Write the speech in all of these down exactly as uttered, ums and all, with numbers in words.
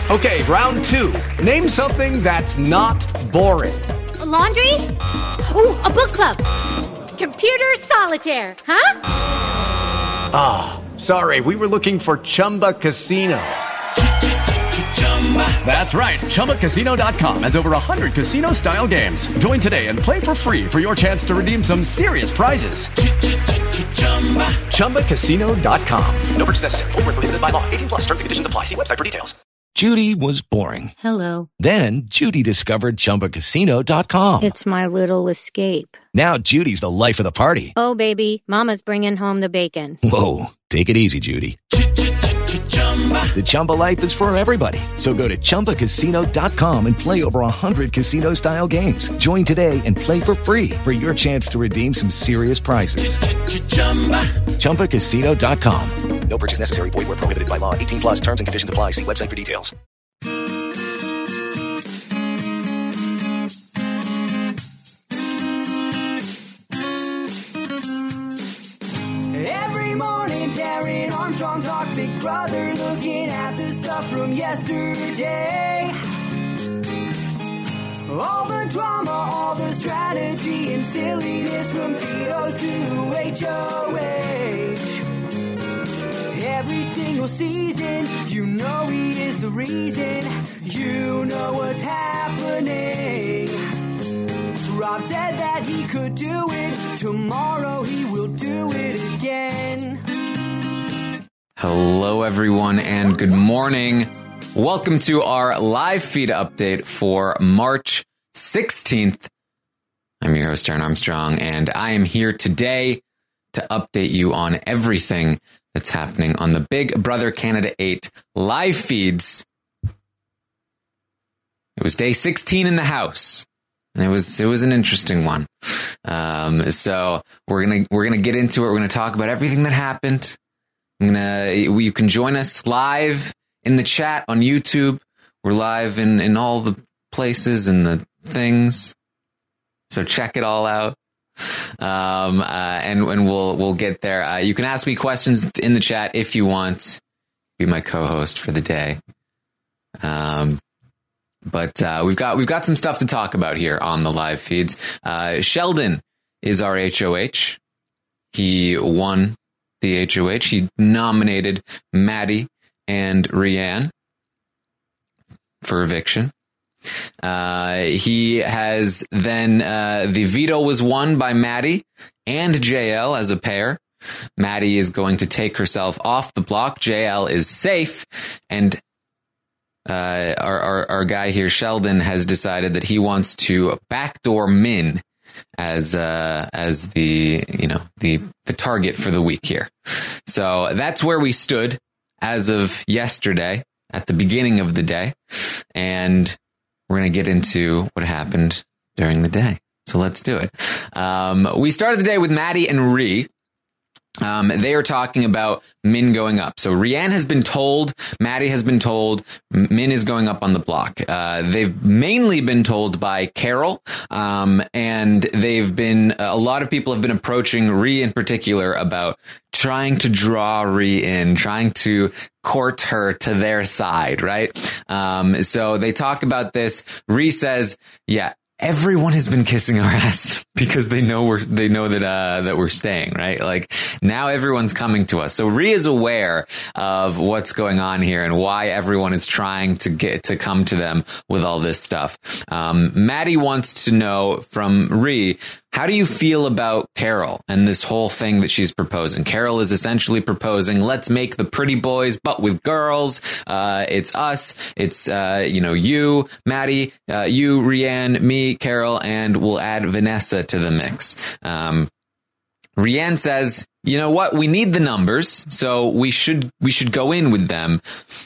Okay, round two. Name something that's not boring. A laundry? Ooh, a book club. Computer solitaire, huh? Ah, oh, sorry, we were looking for Chumba Casino. That's right, Chumba Casino dot com has over one hundred casino-style games. Join today and play for free for your chance to redeem some serious prizes. Chumba Casino dot com. No purchase necessary. Void where prohibited by law. eighteen plus. Terms and conditions apply. See website for details. Judy was boring. Hello. Then Judy discovered Chumba Casino dot com. It's my little escape. Now Judy's the life of the party. Oh, baby, mama's bringing home the bacon. Whoa, take it easy, Judy. The Chumba life is for everybody. So go to Chumba Casino dot com and play over one hundred casino-style games. Join today and play for free for your chance to redeem some serious prizes. Chumba Casino dot com. No purchase necessary. Void where prohibited by law. eighteen plus. Terms and conditions apply. See website for details. Every morning, Taryn Armstrong talks Big Brother, looking at the stuff from yesterday. All the drama, all the strategy and silliness from Tito to H O H. Every single season, you know he is the reason. You know what's happening. Rob said that he could do it. Tomorrow he will do it again. Hello, everyone, and good morning. Welcome to our live feed update for March sixteenth. I'm your host, Taryn Armstrong, and I am here today to update you on everything that's happening on the Big Brother Canada eight live feeds. It was day sixteen in the house. And it was it was an interesting one. Um, so we're gonna we're gonna get into it. We're gonna talk about everything that happened. I'm gonna you can join us live in the chat on YouTube. We're live in, in all the places and the things. So check it all out. Um, uh, and and we'll we'll get there. Uh, you can ask me questions in the chat if you want. Be my co-host for the day. Um. But uh, we've got we've got some stuff to talk about here on the live feeds. Uh, Sheldon is our H O H. He won the H O H. He nominated Maddie and Rianne for eviction. Uh, he has then uh, the veto was won by Maddie and J L as a pair. Maddie is going to take herself off the block. J L is safe, and Uh, our, our our guy here, Sheldon, has decided that he wants to backdoor Min as uh, as the you know the the target for the week here. So that's where we stood as of yesterday at the beginning of the day, and we're gonna get into what happened during the day. So let's do it. Um, we started the day with Maddie and Ree. Um, they are talking about Min going up. So Rianne has been told, Maddie has been told, Min is going up on the block. Uh, they've mainly been told by Carol, um, and they've been, a lot of people have been approaching Ree in particular about trying to draw Ree in, trying to court her to their side, right? Um, so they talk about this. Ree says, yeah, everyone has been kissing our ass because they know we're, they know that, uh, that we're staying, right? Like now everyone's coming to us. So Ree is aware of what's going on here and why everyone is trying to get to come to them with all this stuff. Um, Maddie wants to know from Ree, how do you feel about Carol and this whole thing that she's proposing? Carol is essentially proposing, let's make the pretty boys, but with girls. Uh, it's us. It's, uh, you know, you, Maddie, uh, you, Rianne, me, Carol, and we'll add Vanessa to the mix. Um, Rianne says, you know what? We need the numbers, so we should, we should go in with them.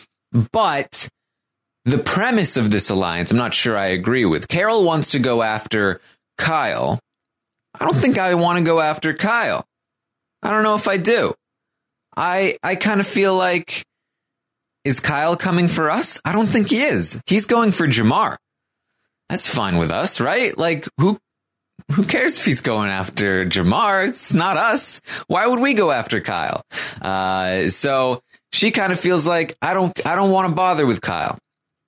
But the premise of this alliance, I'm not sure I agree with. Carol wants to go after Kyle. I don't think I want to go after Kyle. I don't know if I do. I I kind of feel like, is Kyle coming for us? I don't think he is. He's going for Jamar. That's fine with us, right? Like, who who cares if he's going after Jamar? It's not us. Why would we go after Kyle? Uh, so she kind of feels like, I don't I don't want to bother with Kyle.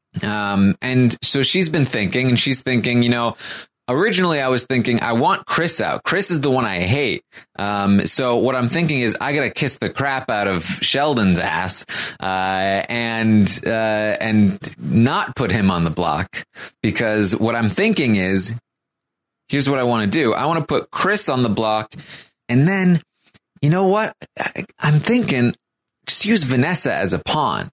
Um, and so she's been thinking, and she's thinking, you know, originally I was thinking I want Chris out. Chris is the one I hate. Um, so what I'm thinking is I got to kiss the crap out of Sheldon's ass, uh, and, uh, and not put him on the block, because what I'm thinking is, here's what I want to do. I want to put Chris on the block, and then, you know what? I, I'm thinking just use Vanessa as a pawn,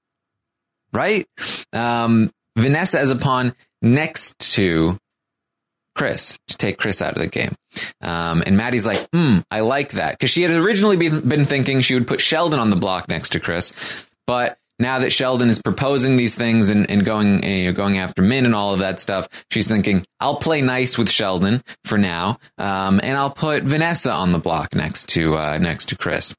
right? Um, Vanessa as a pawn next to Chris, to take Chris out of the game. Um, and Maddie's like, hmm, I like that. Because she had originally been, been thinking she would put Sheldon on the block next to Chris. But now that Sheldon is proposing these things and, and going, and, you know, going after Min and all of that stuff, she's thinking, I'll play nice with Sheldon for now. Um, and I'll put Vanessa on the block next to, uh, next to Chris.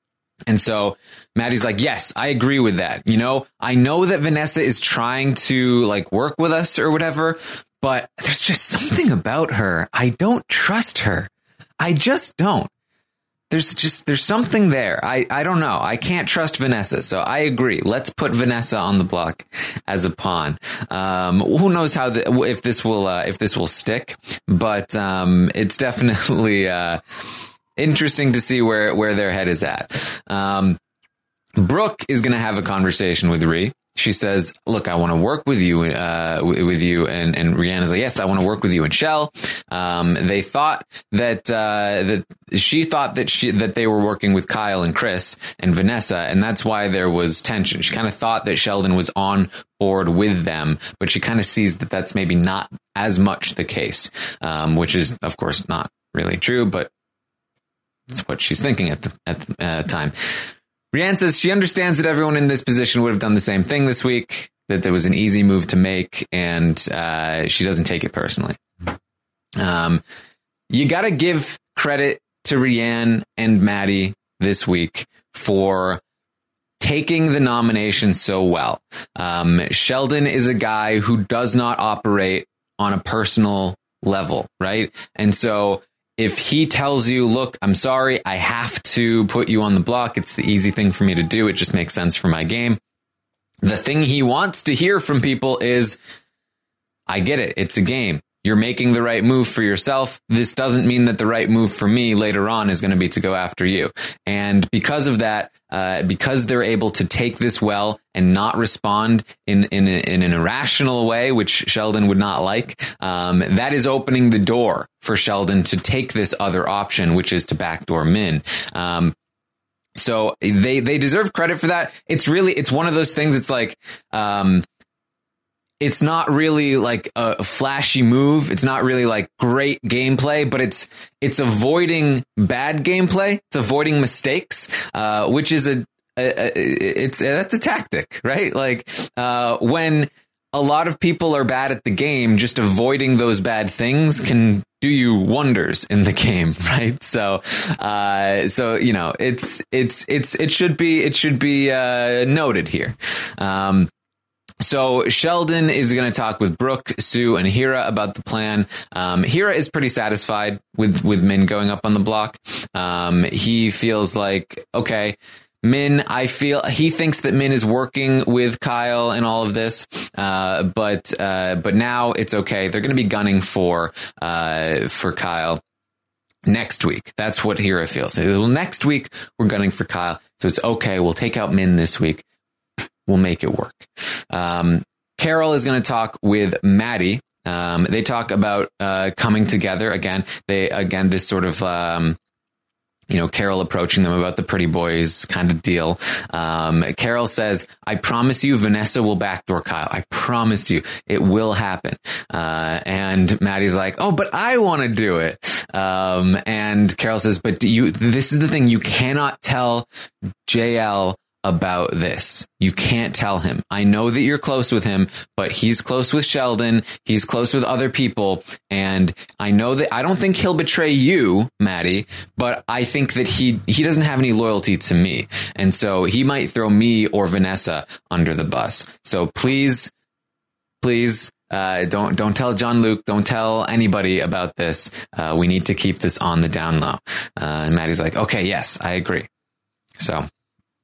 And so Maddie's like, yes, I agree with that. You know, I know that Vanessa is trying to like work with us or whatever, but there's just something about her. I don't trust her. I just don't. There's just, there's something there. I, I don't know. I can't trust Vanessa. So I agree. Let's put Vanessa on the block as a pawn. Um, who knows how the, if this will, uh, if this will stick, but, um, it's definitely, uh, interesting to see where, where their head is at. Um, Brooke is going to have a conversation with Rhee. She says, look, I want to work with you, uh, with you. And, and Rhianna's like, yes, I want to work with you and Shell. Um, they thought that, uh, that she thought that she, that they were working with Kyle and Chris and Vanessa. And that's why there was tension. She kind of thought that Sheldon was on board with them, but she kind of sees that that's maybe not as much the case, um, which is, of course, not really true, but it's what she's thinking at the, at the uh, time. Rhiannon says she understands that everyone in this position would have done the same thing this week, that there was an easy move to make, and uh, she doesn't take it personally. Um, you got to give credit to Rhiannon and Maddie this week for taking the nomination so well. Um, Sheldon is a guy who does not operate on a personal level, right? And so if he tells you, look, I'm sorry, I have to put you on the block, it's the easy thing for me to do, it just makes sense for my game. The thing he wants to hear from people is, I get it, it's a game. You're making the right move for yourself. This doesn't mean that the right move for me later on is going to be to go after you. And because of that, uh, because they're able to take this well and not respond in, in, in an irrational way, which Sheldon would not like, um, that is opening the door for Sheldon to take this other option, which is to backdoor Min. Um, so they, they deserve credit for that. It's really, it's one of those things. It's like, um, it's not really like a flashy move. It's not really like great gameplay, but it's it's avoiding bad gameplay. It's avoiding mistakes, uh, which is a, a, a it's that's a tactic, right? Like uh, when a lot of people are bad at the game, just avoiding those bad things can do you wonders in the game, right? So, uh, so you know, it's it's it's it should be it should be uh, noted here. Um, So Sheldon is going to talk with Brooke, Sue, and Hira about the plan. Um, Hira is pretty satisfied with, with Min going up on the block. Um, he feels like, okay, Min, I feel he thinks that Min is working with Kyle and all of this. Uh, but, uh, but now it's okay. They're going to be gunning for, uh, for Kyle next week. That's what Hira feels. Well, next week we're gunning for Kyle. So it's okay. We'll take out Min this week. We'll make it work. Um, Carol is going to talk with Maddie. Um, they talk about uh, coming together again. They again this sort of um, you know Carol approaching them about the pretty boys kind of deal. Um, Carol says, "I promise you, Vanessa will backdoor Kyle. I promise you, it will happen." Uh, and Maddie's like, "Oh, but I want to do it." Um, and Carol says, "But do you? This is the thing. You cannot tell J L about this. You can't tell him. I know that you're close with him, but he's close with Sheldon. He's close with other people. And I know that I don't think he'll betray you, Maddie, but I think that he, he doesn't have any loyalty to me. And so he might throw me or Vanessa under the bus. So please, please, uh, don't, don't tell John Luke. Don't tell anybody about this. Uh, we need to keep this on the down low." Uh, and Maddie's like, okay, yes, I agree. So,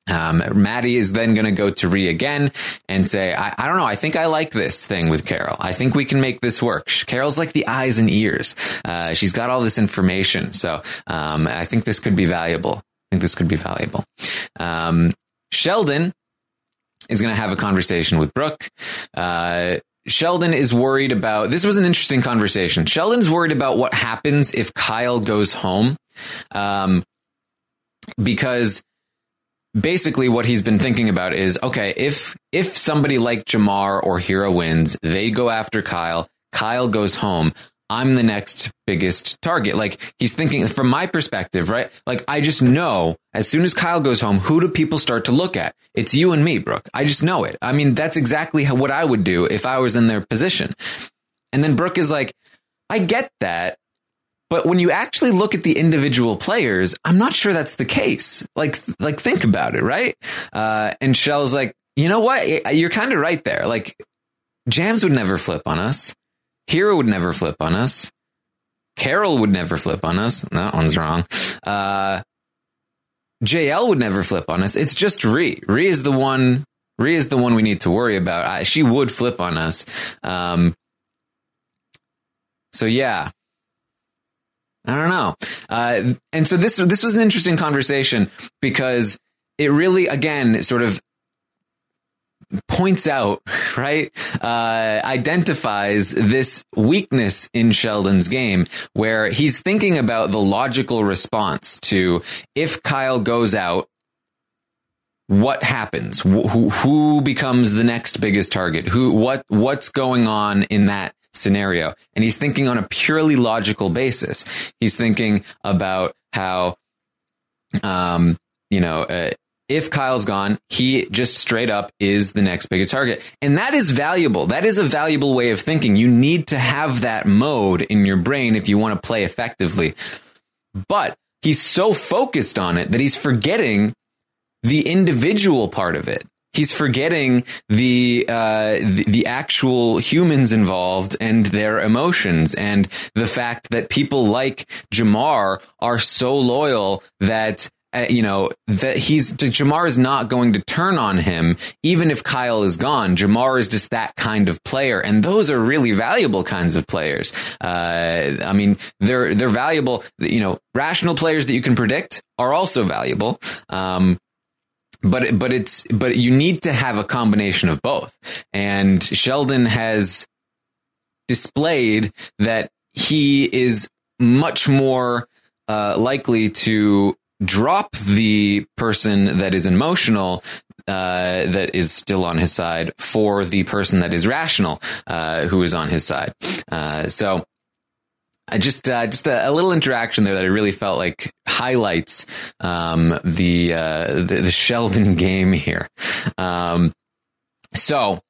Um, Maddie is then going to go to Rhea again and say, I, I don't know. I think I like this thing with Carol. I think we can make this work. Carol's like the eyes and ears. Uh, she's got all this information. So, um, I think this could be valuable. I think this could be valuable. Um, Sheldon is going to have a conversation with Brooke. Uh, Sheldon is worried about, this was an interesting conversation. Sheldon's worried about what happens if Kyle goes home. Um, because basically what he's been thinking about is, okay, if if somebody like Jamar or Hero wins, they go after Kyle, Kyle goes home, I'm the next biggest target. Like, he's thinking from my perspective, right? Like, I just know as soon as Kyle goes home, who do people start to look at? It's you and me, Brooke. I just know it. I mean, that's exactly how, what I would do if I was in their position. And then Brooke is like, I get that. But when you actually look at the individual players, I'm not sure that's the case. Like, like think about it, right? Uh, and Shell's like, you know what? You're kind of right there. Like, Jams would never flip on us. Hero would never flip on us. Carol would never flip on us. That one's wrong. Uh, J L would never flip on us. It's just Rhea. Rhea is the one. Rhea is the one we need to worry about. I, she would flip on us. Um, so yeah. I don't know. Uh, and so this this was an interesting conversation because it really, again, sort of points out, right, uh, identifies this weakness in Sheldon's game where he's thinking about the logical response to if Kyle goes out, what happens? Who, who becomes the next biggest target? Who, what, what's going on in that scenario? And he's thinking on a purely logical basis. He's thinking about how, um, you know, uh, if Kyle's gone, he just straight up is the next biggest target. And that is valuable. That is a valuable way of thinking. You need to have that mode in your brain if you want to play effectively. But he's so focused on it that he's forgetting the individual part of it. He's forgetting the, uh, the the actual humans involved and their emotions, and the fact that people like Jamar are so loyal that uh, you know that he's Jamar is not going to turn on him even if Kyle is gone. Jamar is just that kind of player, and those are really valuable kinds of players. Uh, I mean, they're they're valuable. You know, rational players that you can predict are also valuable. Um, But but it's but you need to have a combination of both. And Sheldon has displayed that he is much more uh, likely to drop the person that is emotional, uh, that is still on his side, for the person that is rational, uh, who is on his side. Uh, so. I just, uh, just a, a little interaction there that I really felt like highlights, um, the, uh, the, the Sheldon game here. Um, so,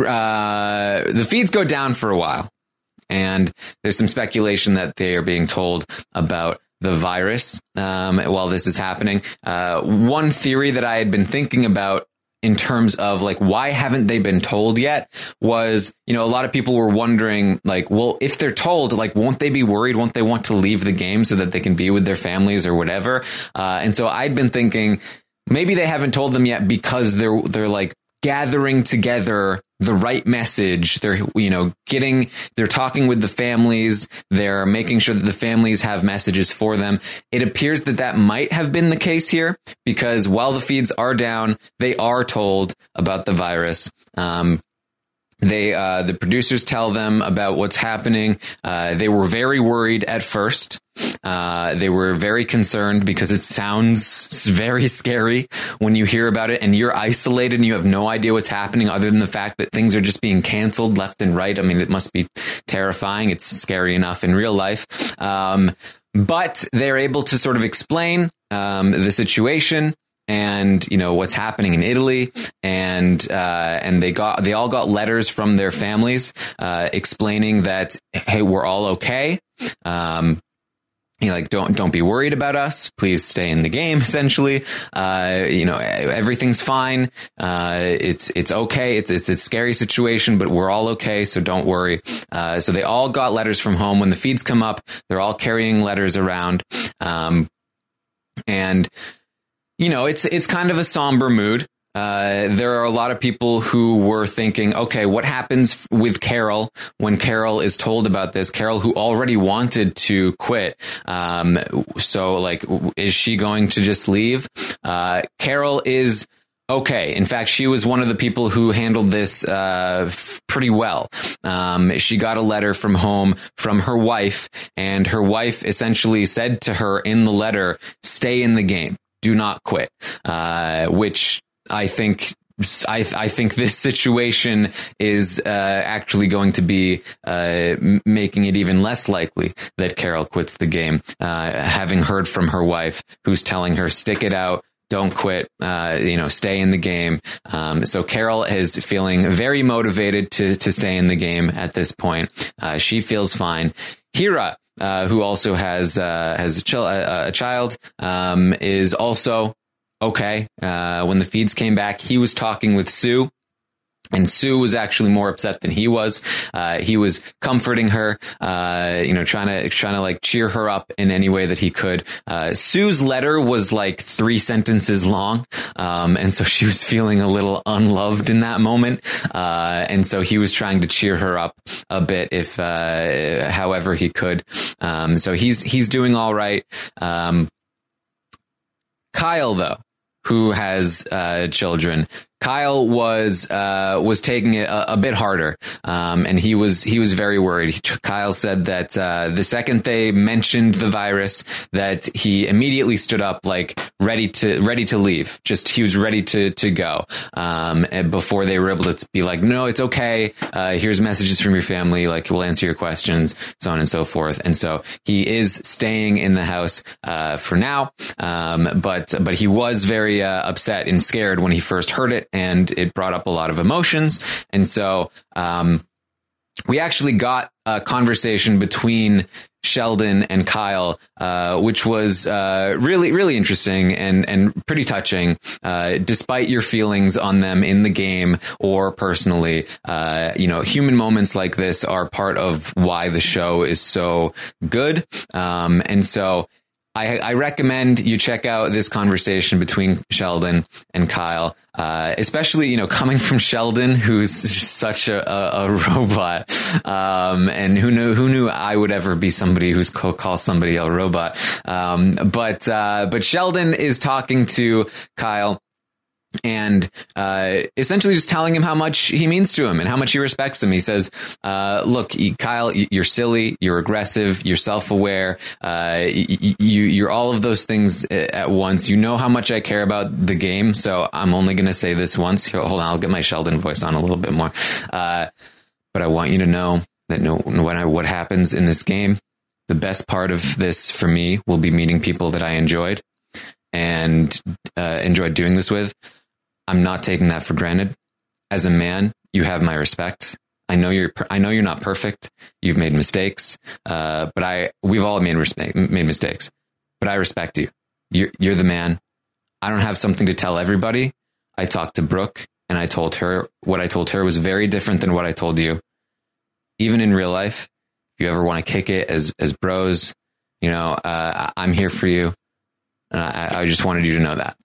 uh, the feeds go down for a while, and there's some speculation that they are being told about the virus, um, while this is happening. Uh, one theory that I had been thinking about in terms of like, why haven't they been told yet, was, you know, a lot of people were wondering, like, well, if they're told, like, won't they be worried? Won't they want to leave the game so that they can be with their families or whatever? Uh, and so I'd been thinking maybe they haven't told them yet because they're, they're like gathering together the right message. They're, you know, getting, they're talking with the families. They're making sure that the families have messages for them. It appears that that might have been the case here, because while the feeds are down, they are told about the virus. Um, They, uh, the producers tell them about what's happening. Uh, they were very worried at first. Uh, they were very concerned because it sounds very scary when you hear about it and you're isolated and you have no idea what's happening other than the fact that things are just being canceled left and right. I mean, it must be terrifying. It's scary enough in real life. Um, but they're able to sort of explain, um, the situation. And, you know, what's happening in Italy, and uh, and they got they all got letters from their families uh, explaining that, hey, we're all okay. Um, you know, like, don't don't be worried about us. Please stay in the game. Essentially, uh, you know, everything's fine. Uh, it's it's okay. It's it's a scary situation, but we're all okay. So don't worry. Uh, so they all got letters from home. When the feeds come up, they're all carrying letters around, um, and. you know, it's it's kind of a somber mood. Uh, there are a lot of people who were thinking, okay, what happens with Carol when Carol is told about this? Carol, who already wanted to quit. Um, so, like, is she going to just leave? Uh, Carol is okay. In fact, she was one of the people who handled this uh, f- pretty well. Um, she got a letter from home from her wife, and her wife essentially said to her in the letter, stay in the game. Do not quit, uh, which I think I, I think this situation is uh, actually going to be uh, making it even less likely that Carol quits the game, uh, having heard from her wife, who's telling her, stick it out. Don't quit, uh, you know, stay in the game. Um, so Carol is feeling very motivated to to stay in the game at this point. Uh, she feels fine. Hira, uh, who also has uh, has a, ch- a, a child, um, is also okay. Uh, when the feeds came back, he was talking with Sue. And Sue was actually more upset than he was. Uh, he was comforting her, uh, you know, trying to, trying to like cheer her up in any way that he could. Uh, Sue's letter was like three sentences long. Um, and so she was feeling a little unloved in that moment. Uh, and so he was trying to cheer her up a bit if, uh, however he could. Um, so he's, he's doing all right. Um, Kyle, though, who has, uh, children, Kyle was uh, was taking it a, a bit harder, um, and he was he was very worried. Kyle said that uh, the second they mentioned the virus, that he immediately stood up, like ready to ready to leave. Just he was ready to to go. Um, and before they were able to be like, no, it's okay. Uh, here's messages from your family. Like, we'll answer your questions, so on and so forth. And so he is staying in the house uh, for now. Um, but but he was very uh, upset and scared when he first heard it. And it brought up a lot of emotions. And so um, we actually got a conversation between Sheldon and Kyle, uh, which was uh, really, really interesting and, and pretty touching, uh, despite your feelings on them in the game or personally. Uh, you know, human moments like this are part of why the show is so good. Um, and so I, I recommend you check out this conversation between Sheldon and Kyle, uh, especially, you know, coming from Sheldon, who's just such a, a, a robot, um, and who knew who knew I would ever be somebody who's co- calls somebody a robot. Um, but uh, but Sheldon is talking to Kyle. And uh, essentially just telling him how much he means to him and how much he respects him. He says, uh, look, Kyle, you're silly, you're aggressive, you're self-aware, uh, you, you're all of those things at once. You know how much I care about the game, so I'm only going to say this once. Hold on, I'll get my Sheldon voice on a little bit more. Uh, but I want you to know that no, no matter what happens in this game, the best part of this for me will be meeting people that I enjoyed and uh, enjoyed doing this with. I'm not taking that for granted. As a man, you have my respect. I know you're, I know you're not perfect. You've made mistakes. Uh, but I, we've all made, mistake, made mistakes, but I respect you. You're, you're the man. I don't have something to tell everybody. I talked to Brooke and I told her what I told her was very different than what I told you. Even in real life, if you ever want to kick it as, as bros, you know, uh, I'm here for you. And I, I just wanted you to know that.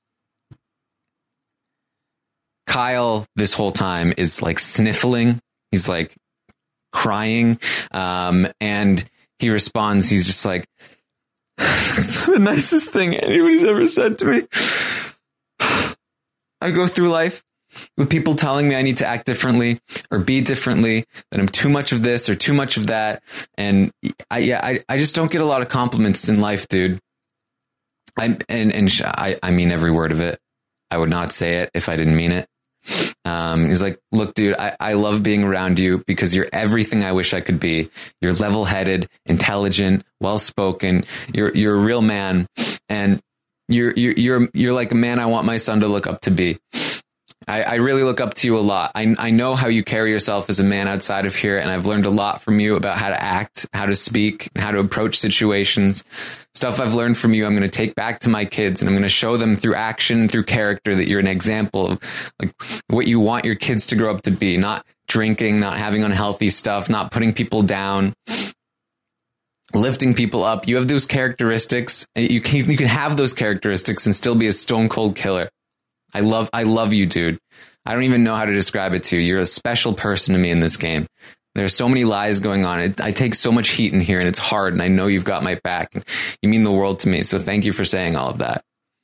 Kyle, this whole time, is like sniffling. He's like crying. Um, and he responds, he's just like, that's the nicest thing anybody's ever said to me. I go through life with people telling me I need to act differently or be differently, that I'm too much of this or too much of that. And I, yeah, I, I just don't get a lot of compliments in life, dude. I, and, and I, I mean every word of it. I would not say it if I didn't mean it. Um, he's like, look, dude, I, I love being around you because you're everything I wish I could be. You're level-headed, intelligent, well-spoken. You're, you're a real man. And you're, you're, you're, you're like a man I want my son to look up to be. I, I really look up to you a lot. I, I know how you carry yourself as a man outside of here, and I've learned a lot from you about how to act, how to speak, how to approach situations. Stuff I've learned from you, I'm going to take back to my kids, and I'm going to show them through action, through character, that you're an example of like what you want your kids to grow up to be. Not drinking, not having unhealthy stuff, not putting people down. lifting people up. You have those characteristics. You can you can have those characteristics and still be a stone cold killer. I love I love you, dude. I don't even know how to describe it to you. You're a special person to me in this game. There's so many lies going on. It, I take so much heat in here, and it's hard, and I know you've got my back. You mean the world to me, so thank you for saying all of that.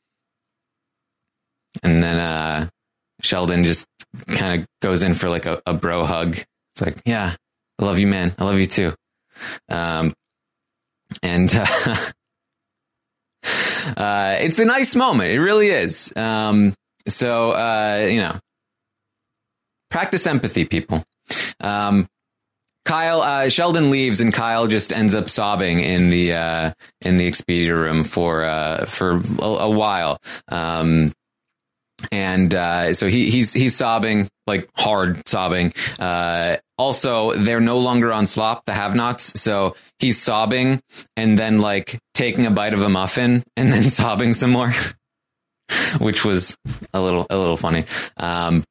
And then uh, Sheldon just kind of goes in for like a, a bro hug. It's like, yeah, I love you, man. I love you too. Um, and uh, uh, it's a nice moment. It really is. Um, so, uh, you know, practice empathy, people. Um, Kyle, uh, Sheldon leaves, and Kyle just ends up sobbing in the uh, in the Expedia room for uh, for a, a while. Um, and uh, so he he's he's sobbing, like hard sobbing. Uh, also, they're no longer on Slop, the Have-Nots. So he's sobbing and then like taking a bite of a muffin and then sobbing some more, which was a little a little funny. Um,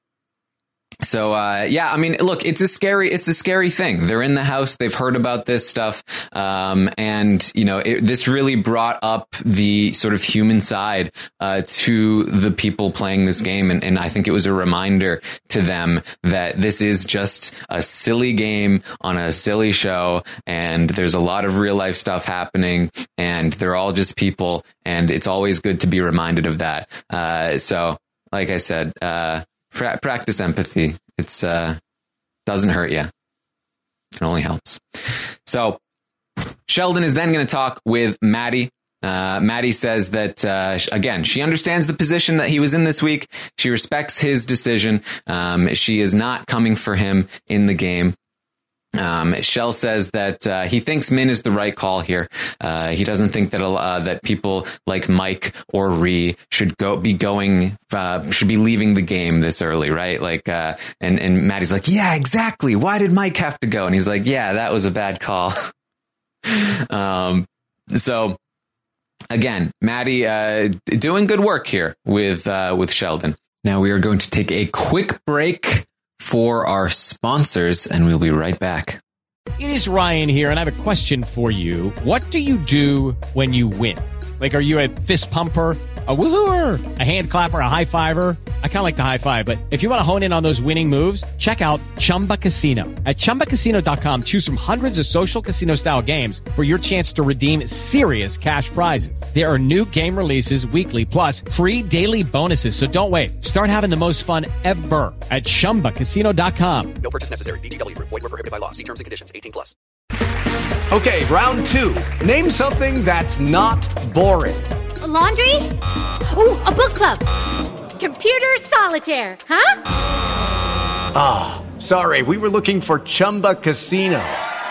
So, uh, yeah, I mean, look, it's a scary, it's a scary thing. They're in the house. They've heard about this stuff. Um, and, you know, it, this really brought up the sort of human side, uh, to the people playing this game. And, and I think it was a reminder to them that this is just a silly game on a silly show. And there's a lot of real life stuff happening, and they're all just people. And it's always good to be reminded of that. Uh, so like I said, uh, Pra- practice empathy. It's uh doesn't hurt you. It only helps. So Sheldon is then going to talk with Maddie. Uh, Maddie says that, uh, again, she understands the position that he was in this week. She respects his decision. Um, she is not coming for him in the game. Um, Shell says that uh, he thinks Min is the right call here. Uh, he doesn't think that uh, that people like Mike or Ree should go be going uh, should be leaving the game this early, right? Like, uh, and and Maddie's like, yeah, exactly. Why did Mike have to go? And he's like, yeah, that was a bad call. um, so again, Maddie uh, doing good work here with uh, with Sheldon. Now we are going to take a quick break for our sponsors, and we'll be right back. It is Ryan here, and I have a question for you. What do you do when you win? Like, are you a fist pumper, a woohooer, a hand clapper, a high fiver? I kind of like the high five, but if you want to hone in on those winning moves, check out Chumba Casino. At chumba casino dot com, choose from hundreds of social casino style games for your chance to redeem serious cash prizes. There are new game releases weekly, plus free daily bonuses. So don't wait. Start having the most fun ever at chumba casino dot com. No purchase necessary. V G W. Void where prohibited by law. See terms and conditions. eighteen plus. Okay, round two. Name something that's not boring. A laundry? Ooh, a book club. Computer solitaire, huh? Ah, oh, sorry, we were looking for Chumba Casino.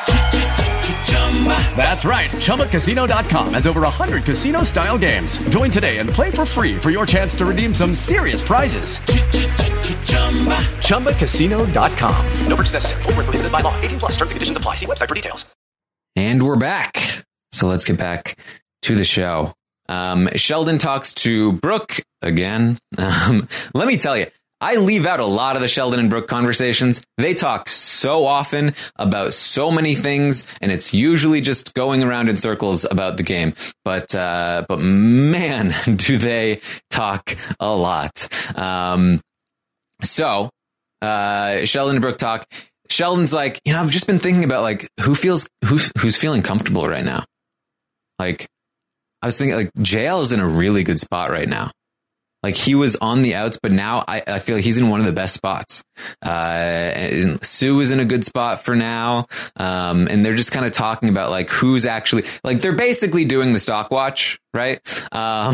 That's right, Chumba Casino dot com has over one hundred casino-style games. Join today and play for free for your chance to redeem some serious prizes. Chumba Casino dot com. No purchase necessary. Void where prohibited by law. eighteen plus. Terms and conditions apply. See website for details. And we're back. So let's get back to the show. Um, Sheldon talks to Brooke again. Um, let me tell you, I leave out a lot of the Sheldon and Brooke conversations. They talk so often about so many things, and it's usually just going around in circles about the game. But, uh, but man, do they talk a lot. Um, so, uh, Sheldon and Brooke talk. Sheldon's like, you know, I've just been thinking about like who feels, who's, who's feeling comfortable right now. Like, I was thinking like J L is in a really good spot right now. Like he was on the outs, but now I, I feel like he's in one of the best spots. Uh, and Sue is in a good spot for now. Um, and they're just kind of talking about like who's actually like, they're basically doing the stock watch, right? Um,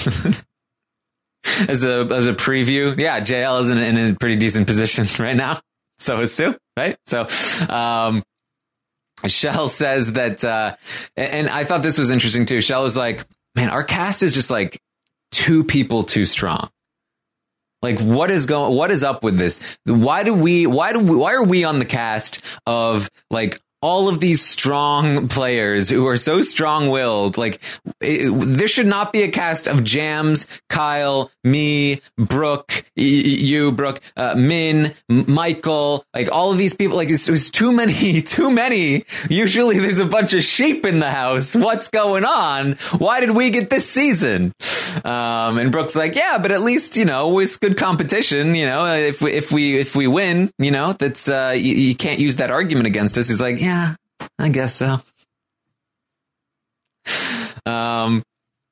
as a, as a preview. Yeah. J L is in, in a pretty decent position right now. So is Sue, right? So, um, Shell says that, uh, and I thought this was interesting too. Shell was like, man, our cast is just like two people too strong. Like what is going, what is up with this? Why do we, why do we, why are we on the cast of like all of these strong players who are so strong-willed. Like, it, there should not be a cast of Jams, Kyle, me, Brooke, y- you, Brooke, uh, Min, Michael, like all of these people. Like, it's, it's too many, too many. Usually there's a bunch of sheep in the house. What's going on? Why did we get this season? Um, and Brooke's like, yeah, but at least, you know, it's good competition. You know, if we, if we, if we win, you know, that's, uh, you, you can't use that argument against us. He's like, yeah. Yeah, I guess so. Um,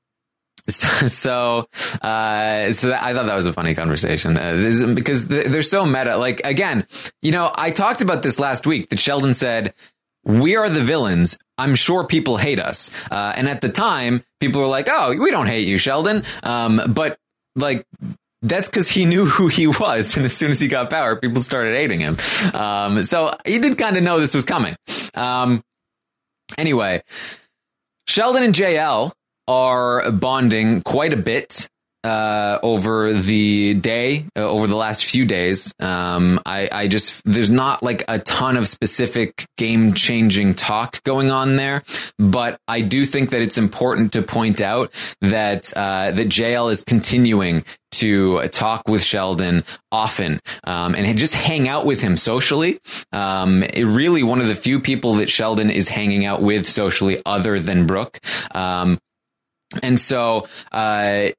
so, so, uh, so that, I thought that was a funny conversation uh, this, because they're so meta. Like, again, you know, I talked about this last week that Sheldon said, we are the villains. I'm sure people hate us. Uh, and at the time, people were like, oh, we don't hate you, Sheldon. Um, but like, that's because he knew who he was. And as soon as he got power, people started hating him. Um, so he did kind of know this was coming. Um, anyway, Sheldon and J L are bonding quite a bit uh, over the day, uh, over the last few days. Um, I, I just, there's not like a ton of specific game changing talk going on there, but I do think that it's important to point out that, uh, that J L is continuing to talk with Sheldon often, um, and just hang out with him socially. Um, it really one of the few people that Sheldon is hanging out with socially other than Brooke. Um, and so, uh,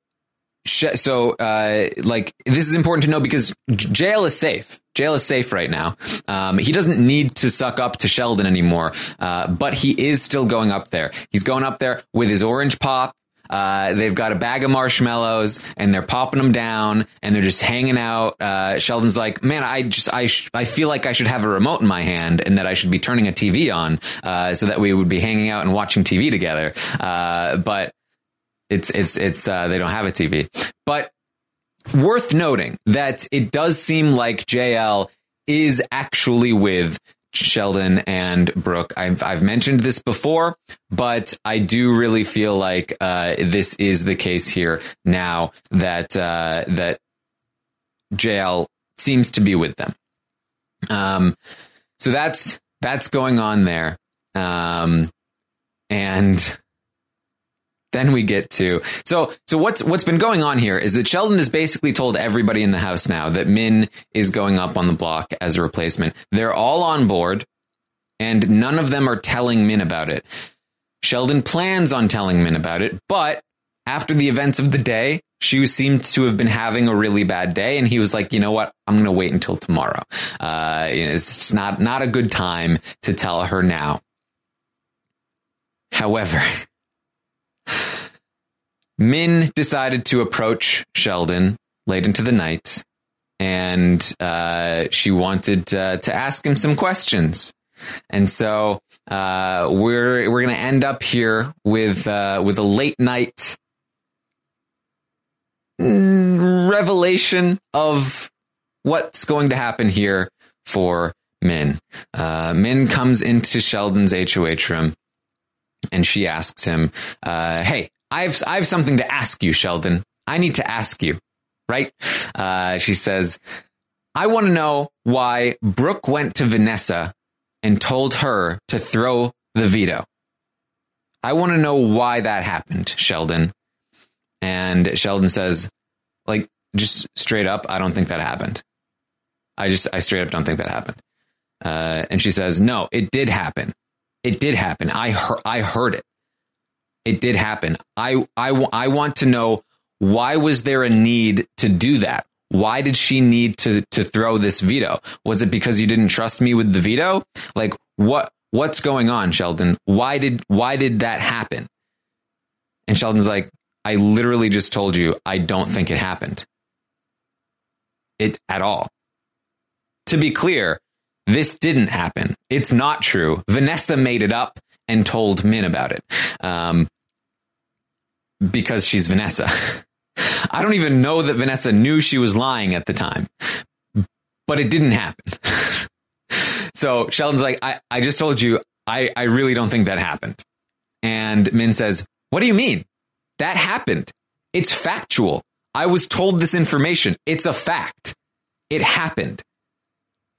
So, uh, like, this is important to know because J L is safe. J L is safe right now. Um, he doesn't need to suck up to Sheldon anymore, uh, but he is still going up there. He's going up there with his orange pop. Uh, they've got a bag of marshmallows and they're popping them down and they're just hanging out. Uh, Sheldon's like, man, I just, I, sh- I feel like I should have a remote in my hand and that I should be turning a T V on, uh, so that we would be hanging out and watching T V together. Uh, but It's, it's, it's, uh, they don't have a T V, but worth noting that it does seem like J L is actually with Sheldon and Brooke. I've, I've mentioned this before, but I do really feel like, uh, this is the case here now that, uh, that J L seems to be with them. Um, so that's, that's going on there. Um, and, Then we get to so so what's what's been going on here is that Sheldon has basically told everybody in the house now that Min is going up on the block as a replacement. They're all on board and none of them are telling Min about it. Sheldon plans on telling Min about it, but after the events of the day, she seemed to have been having a really bad day. And he was like, you know what? I'm going to wait until tomorrow. Uh, you know, it's just not not a good time to tell her now. However, Min decided to approach Sheldon late into the night, and uh, she wanted uh, to ask him some questions. And so uh, we're we're going to end up here with uh, with a late night revelation of what's going to happen here for Min. Uh, Min comes into Sheldon's H O H room. And she asks him, uh, hey, I've, I have something to ask you, Sheldon. I need to ask you, right? Uh, she says, I want to know why Brooke went to Vanessa and told her to throw the veto. I want to know why that happened, Sheldon. And Sheldon says, like, just straight up, I don't think that happened. I just, I straight up don't think that happened. Uh, and she says, no, it did happen. It did happen. I heard, I heard it. It did happen. I, I, I want to know, why was there a need to do that? Why did she need to, to throw this veto? Was it because you didn't trust me with the veto? Like, what, what's going on, Sheldon? Why did, why did that happen? And Sheldon's like, I literally just told you, I don't think it happened. It at all. To be clear, this didn't happen. It's not true. Vanessa made it up and told Min about it. Um, because she's Vanessa. I don't even know that Vanessa knew she was lying at the time, but it didn't happen. So Sheldon's like, I, I just told you, I, I really don't think that happened. And Min says, what do you mean? That happened. It's factual. I was told this information. It's a fact. It happened.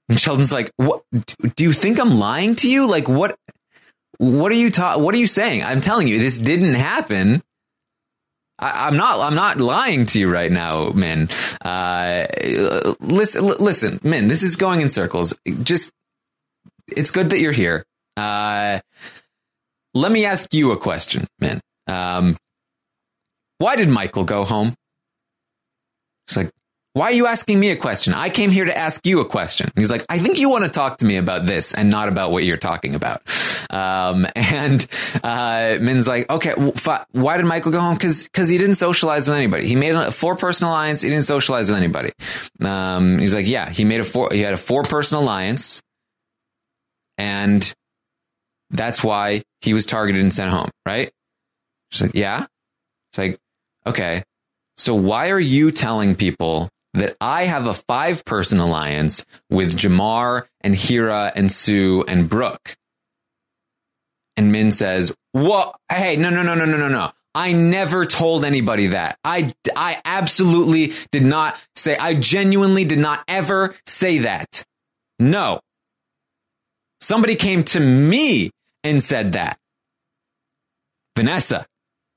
And Sheldon's like, what? Do you think I'm lying to you? Like, what? What are you ta- What are you saying? I'm telling you, this didn't happen. I- I'm not. I'm not lying to you right now, Min. Uh, listen, listen, Min. This is going in circles. Just, it's good that you're here. Uh, let me ask you a question, Min. Um, why did Michael go home? She's like, why are you asking me a question? I came here to ask you a question. He's like, I think you want to talk to me about this and not about what you're talking about. Um, and uh, Min's like, okay, well, f- why did Michael go home? Because because he didn't socialize with anybody. He made a four-person alliance. He didn't socialize with anybody. Um, he's like, yeah, he made a four. He had a four-person alliance, and that's why he was targeted and sent home. Right? She's like, yeah. It's like, okay. So why are you telling people that I have a five-person alliance with Jamar and Hira and Sue and Brooke? And Min says, what? Hey, no, no, no, no, no, no, no. I never told anybody that. I, I absolutely did not say, I genuinely did not ever say that. No. Somebody came to me and said that. Vanessa.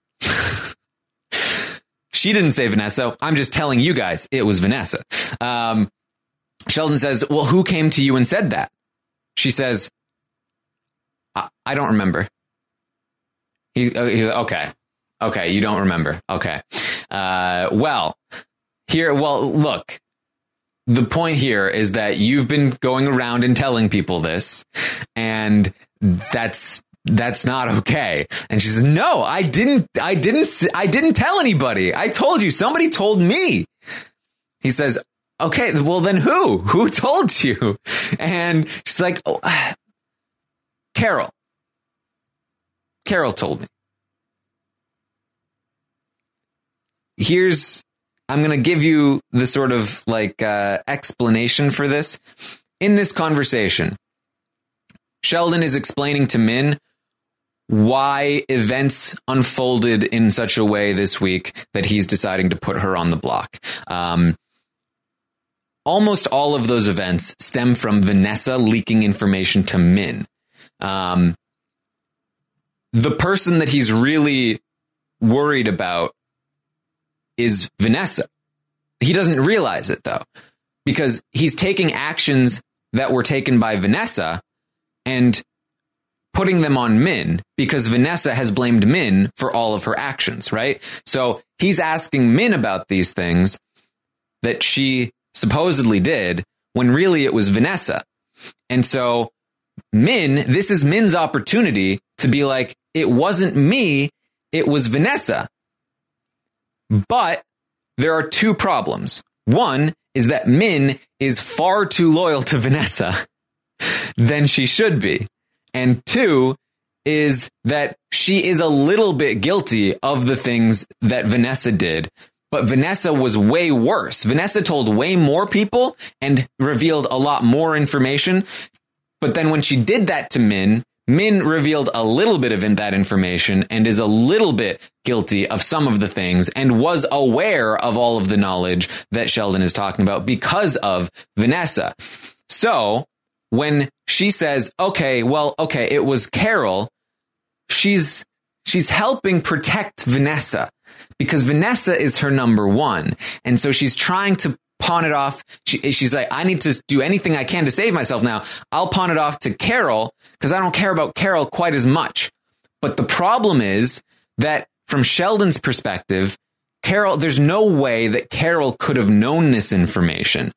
She didn't say Vanessa. I'm just telling you guys it was Vanessa. Um, Sheldon says, well, who came to you and said that? She says, I, I don't remember. He, uh, he's like, okay. Okay. You don't remember. Okay. Uh, well, here, well, look, the point here is that you've been going around and telling people this, and that's, That's not okay. And she says, no, I didn't, I didn't, I didn't tell anybody. I told you, somebody told me. He says, okay, well then who, who told you? And she's like, oh, Carol, Carol told me. Here's, I'm going to give you the sort of like, uh, explanation for this. In this conversation, Sheldon is explaining to Min why events unfolded in such a way this week that he's deciding to put her on the block. Um, almost all of those events stem from Vanessa leaking information to Min. Um, the person that he's really worried about is Vanessa. He doesn't realize it, though, because he's taking actions that were taken by Vanessa and putting them on Min because Vanessa has blamed Min for all of her actions, right? So he's asking Min about these things that she supposedly did when really it was Vanessa. And so Min, this is Min's opportunity to be like, it wasn't me, it was Vanessa. But there are two problems. One is that Min is far too loyal to Vanessa than she should be. And two is that she is a little bit guilty of the things that Vanessa did. But Vanessa was way worse. Vanessa told way more people and revealed a lot more information. But then when she did that to Min, Min revealed a little bit of that information and is a little bit guilty of some of the things and was aware of all of the knowledge that Sheldon is talking about because of Vanessa. So when she says, okay, well, okay, it was Carol, she's she's helping protect Vanessa because Vanessa is her number one. And so she's trying to pawn it off. She, she's like, I need to do anything I can to save myself now. I'll pawn it off to Carol because I don't care about Carol quite as much. But the problem is that from Sheldon's perspective, Carol, there's no way that Carol could have known this information.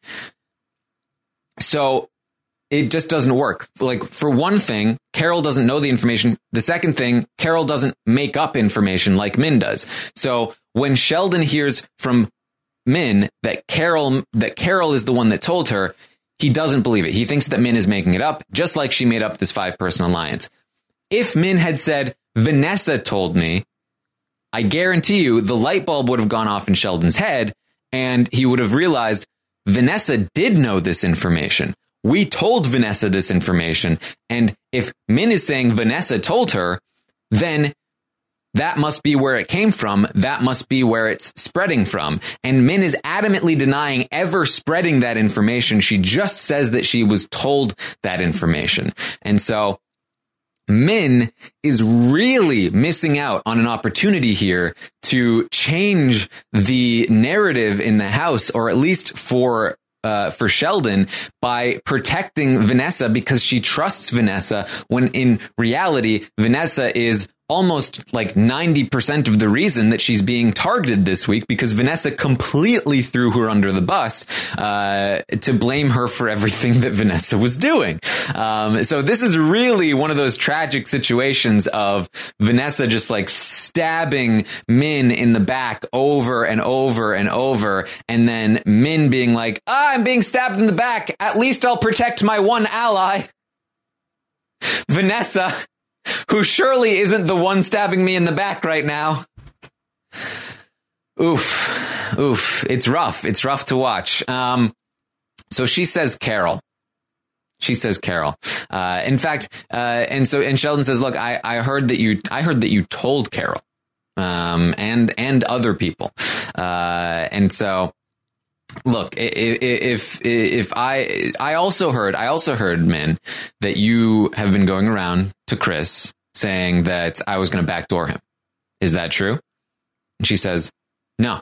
So it just doesn't work. Like, for one thing, Carol doesn't know the information. The second thing, Carol doesn't make up information like Min does. So when Sheldon hears from Min that Carol, that Carol is the one that told her, he doesn't believe it. He thinks that Min is making it up, just like she made up this five-person alliance. If Min had said, Vanessa told me, I guarantee you the light bulb would have gone off in Sheldon's head and he would have realized Vanessa did know this information. We told Vanessa this information. And if Min is saying Vanessa told her, then That must be where it came from. That must be where it's spreading from. And Min is adamantly denying ever spreading that information. She just says that she was told that information. And so Min is really missing out on an opportunity here to change the narrative in the house, or at least for uh, for Sheldon, by protecting Vanessa, because she trusts Vanessa when in reality, Vanessa is almost like ninety percent of the reason that she's being targeted this week, because Vanessa completely threw her under the bus uh, to blame her for everything that Vanessa was doing. Um, so this is really one of those tragic situations of Vanessa just like stabbing Min in the back over and over and over. And then Min being like, ah, I'm being stabbed in the back. At least I'll protect my one ally. Vanessa, who surely isn't the one stabbing me in the back right now. Oof. Oof. It's rough. It's rough to watch. Um, so she says Carol. She says Carol. Uh, in fact, uh, and so, and Sheldon says, look, I, I heard that you, I heard that you told Carol, um, and, and other people. Uh, and so, look, if, if, if I, I also heard, I also heard, Min, that you have been going around to Chris saying that I was going to backdoor him. Is that true? And she says, no.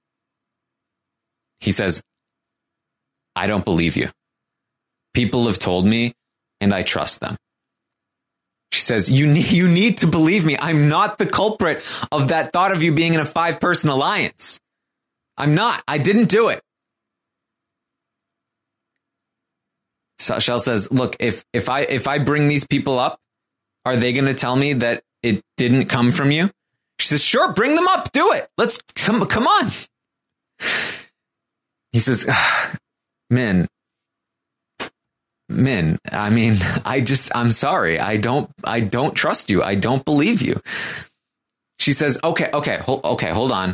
He says, I don't believe you. People have told me and I trust them. She says, you need, you need to believe me. I'm not the culprit of that thought of you being in a five person alliance. I'm not. I didn't do it. So Shell says, look, if, if I, if I bring these people up, are they going to tell me that it didn't come from you? She says, sure, bring them up. Do it. Let's come, come on. He says, Min, Min, I mean, I just, I'm sorry. I don't, I don't trust you. I don't believe you. She says, okay, okay, hold, okay, hold on.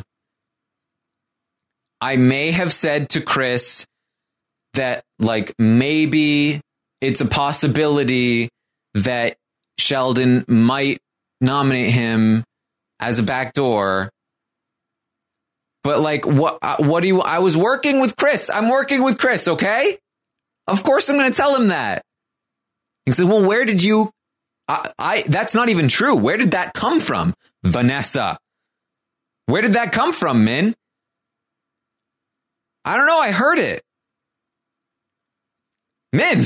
I may have said to Chris that, like, maybe it's a possibility that Sheldon might nominate him as a backdoor. But, like, what, what do you, I was working with Chris. I'm working with Chris, okay? Of course I'm going to tell him that. He said, well, where did you, I, I, that's not even true. Where did that come from? Vanessa. Where did that come from, Min? I don't know. I heard it. Min.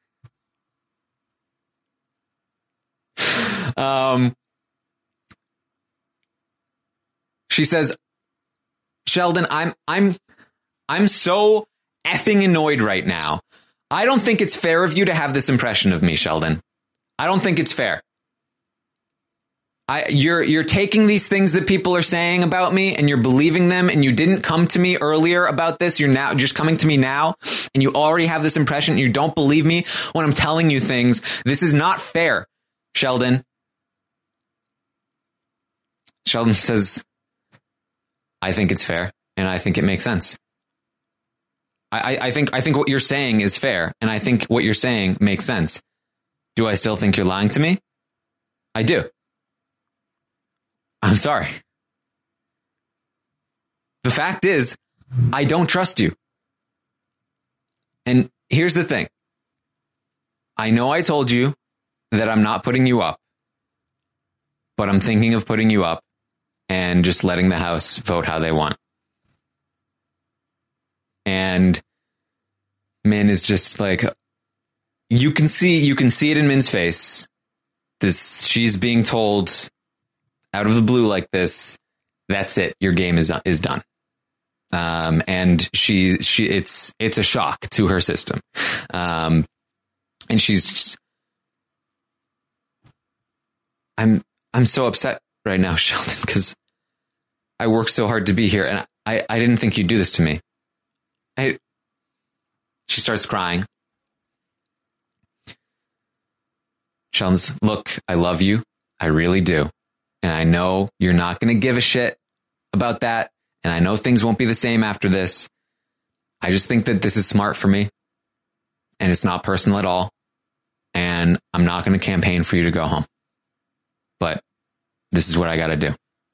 um, she says, Sheldon, I'm, I'm, I'm so effing annoyed right now. I don't think it's fair of you to have this impression of me, Sheldon. I don't think it's fair. I, you're, you're taking these things that people are saying about me and you're believing them, and you didn't come to me earlier about this. You're now just coming to me now, and you already have this impression. You don't believe me when I'm telling you things. This is not fair, Sheldon. Sheldon says, I think it's fair, and I think it makes sense. I, I think I think what you're saying is fair, and I think what you're saying makes sense. Do I still think you're lying to me? I do. I'm sorry. The fact is, I don't trust you. And here's the thing. I know I told you that I'm not putting you up, but I'm thinking of putting you up and just letting the House vote how they want. And Min is just like, you can see, you can see it in Min's face. This, she's being told out of the blue like this, that's it. Your game is, is done. Um, and she, she, it's, it's a shock to her system. Um, and she's just, I'm, I'm so upset right now, Sheldon, because I worked so hard to be here, and I, I didn't think you'd do this to me. I, she starts crying. Sheldon's, look, I love you. I really do. And I know you're not going to give a shit about that. And I know things won't be the same after this. I just think that this is smart for me. And it's not personal at all. And I'm not going to campaign for you to go home. But this is what I got to do.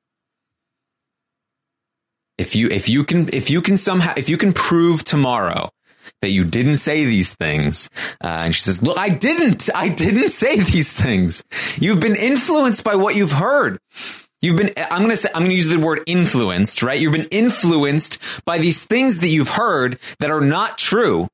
If you, if you can, if you can somehow, if you can prove tomorrow that you didn't say these things, uh, and she says, look, I didn't, I didn't say these things. You've been influenced by what you've heard. You've been, I'm going to say, I'm going to use the word influenced, right? You've been influenced by these things that you've heard that are not true.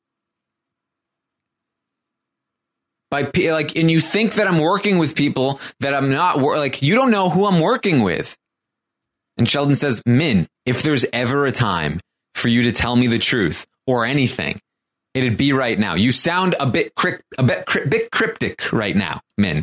By like, and you think that I'm working with people that I'm not, like, you don't know who I'm working with. And Sheldon says, Min, if there's ever a time for you to tell me the truth or anything, it'd be right now. You sound a bit crypt, a bit, crypt, bit cryptic right now, Min.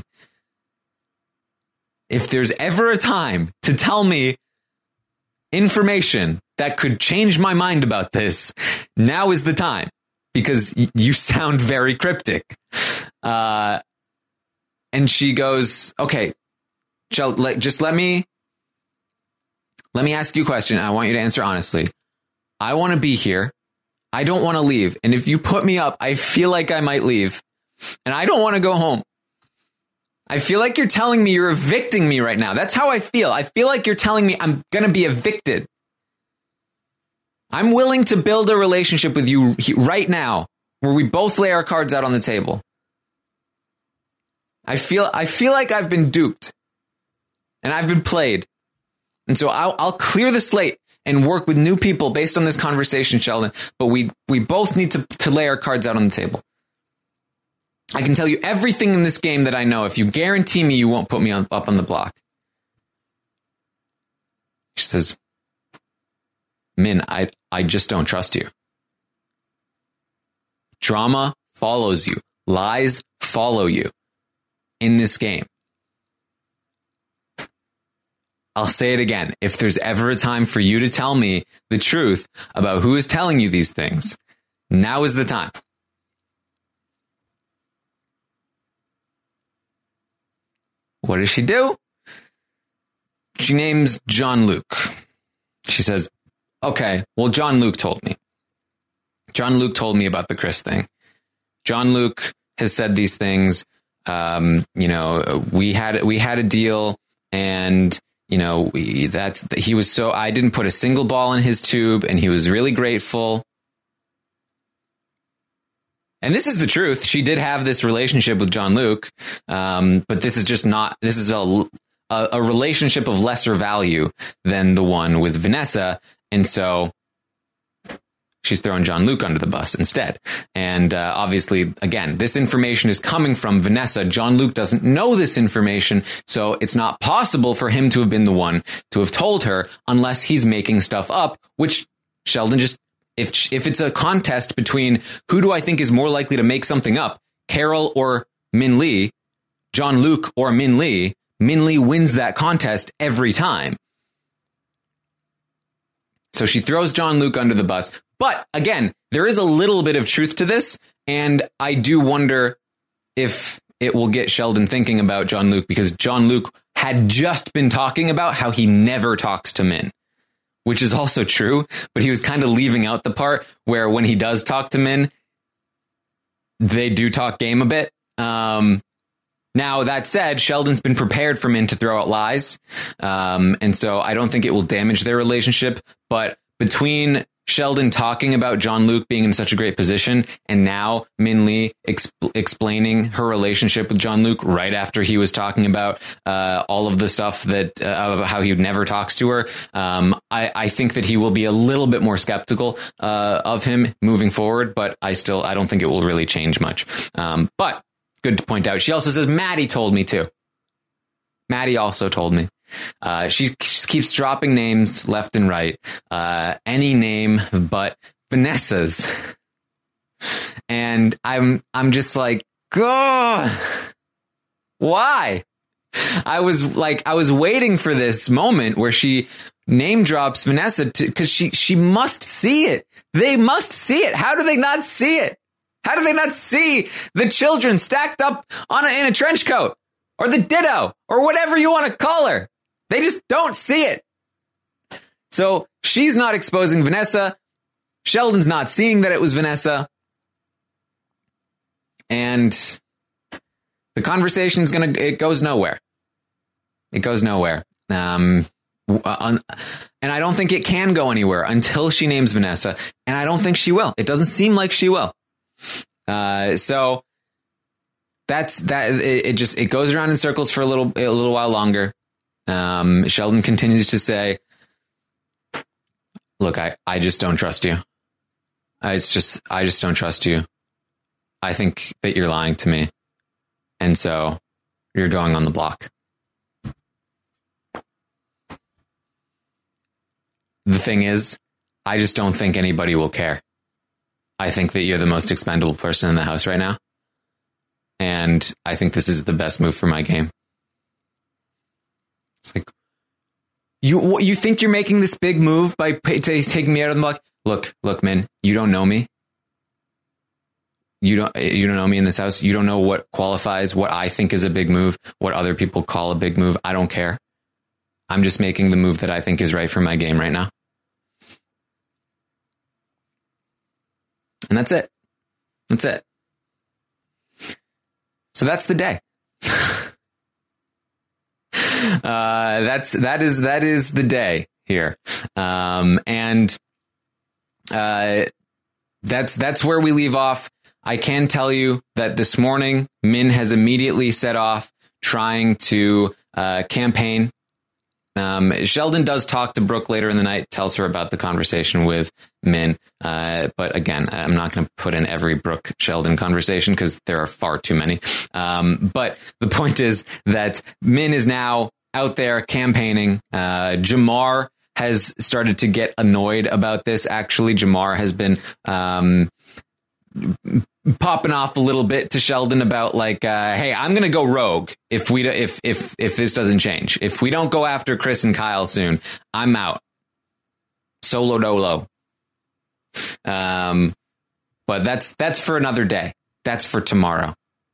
If there's ever a time to tell me information that could change my mind about this, now is the time, because y- you sound very cryptic. Uh, and she goes, okay, shall, let, just let me, let me ask you a question. I want you to answer honestly. I want to be here. I don't want to leave. And if you put me up, I feel like I might leave, and I don't want to go home. I feel like you're telling me you're evicting me right now. That's how I feel. I feel like you're telling me I'm going to be evicted. I'm willing to build a relationship with you right now where we both lay our cards out on the table. I feel I feel like I've been duped and I've been played. And so I'll, I'll clear the slate and work with new people based on this conversation, Sheldon. But we we both need to, to lay our cards out on the table. I can tell you everything in this game that I know if you guarantee me you won't put me on, up on the block. She says, Min, I, I just don't trust you. Drama follows you. Lies follow you in this game. I'll say it again. If there's ever a time for you to tell me the truth about who is telling you these things, now is the time. What does she do? She names John Luke. She says, okay, well, John Luke told me. John Luke told me about the Chris thing. John Luke has said these things. Um, you know, we had we had a deal, and you know, we, that's he was so I didn't put a single ball in his tube, and he was really grateful. And this is the truth. She did have this relationship with John Luke, um, but this is just not. This is a, a a relationship of lesser value than the one with Vanessa, and so she's throwing John Luke under the bus instead. And uh, obviously, again, this information is coming from Vanessa. John Luke doesn't know this information, so it's not possible for him to have been the one to have told her unless he's making stuff up, which Sheldon just. If if it's a contest between who do I think is more likely to make something up, Carol or Min Lee, John Luke or Min Lee, Min Lee wins that contest every time. So she throws John Luke under the bus. But again, there is a little bit of truth to this. And I do wonder if it will get Sheldon thinking about John Luke, because John Luke had just been talking about how he never talks to Min. Which is also true, but he was kind of leaving out the part where when he does talk to Min, they do talk game a bit. Um, now, that said, Sheldon's been prepared for Min to throw out lies. Um, and so I don't think it will damage their relationship. But between Sheldon talking about John Luke being in such a great position and now Min Lee exp- explaining her relationship with John Luke right after he was talking about uh, all of the stuff that uh, how he never talks to her. Um, I, I think that he will be a little bit more skeptical uh, of him moving forward, but I still I don't think it will really change much. Um, but good to point out. She also says, Maddie told me too. Maddie also told me. Uh, she, she keeps dropping names left and right. Uh, any name but Vanessa's. And I'm, I'm just like, God, why? I was like, I was waiting for this moment where she name drops Vanessa to, cause she, she must see it. They must see it. How do they not see it? How do they not see the children stacked up on a, in a trench coat or the ditto or whatever you want to call her? They just don't see it. So she's not exposing Vanessa. Sheldon's not seeing that it was Vanessa. And the conversation is going to, it goes nowhere. It goes nowhere. Um, uh, and I don't think it can go anywhere until she names Vanessa. And I don't think she will. It doesn't seem like she will. Uh, so that's that. It, it just it goes around in circles for a little a little while longer. Um, Sheldon continues to say, "Look, I, I just don't trust you. I, it's just I just don't trust you. I think that you're lying to me, and so you're going on the block." The thing is, I just don't think anybody will care. I think that you're the most expendable person in the house right now. And I think this is the best move for my game. It's like, you you think you're making this big move by pay, t- taking me out of the block? Look, look, man, you don't know me. You don't you don't know me in this house. You don't know what qualifies, what I think is a big move, what other people call a big move. I don't care. I'm just making the move that I think is right for my game right now. And that's it. That's it. So that's the day. uh, that's, that is, that is the day here. Um, and, uh, that's, that's where we leave off. I can tell you that this morning, Min has immediately set off trying to, uh, campaign. Um, Sheldon does talk to Brooke later in the night, tells her about the conversation with Min. Uh, but again, I'm not going to put in every Brooke Sheldon conversation because there are far too many. Um, but the point is that Min is now out there campaigning. Uh, Jamar has started to get annoyed about this. Actually, Jamar has been, um, popping off a little bit to Sheldon about like, uh, hey, I'm going to go rogue if we, if, if, if this doesn't change, if we don't go after Chris and Kyle soon, I'm out. Solo dolo. Um, but that's, that's for another day. That's for tomorrow.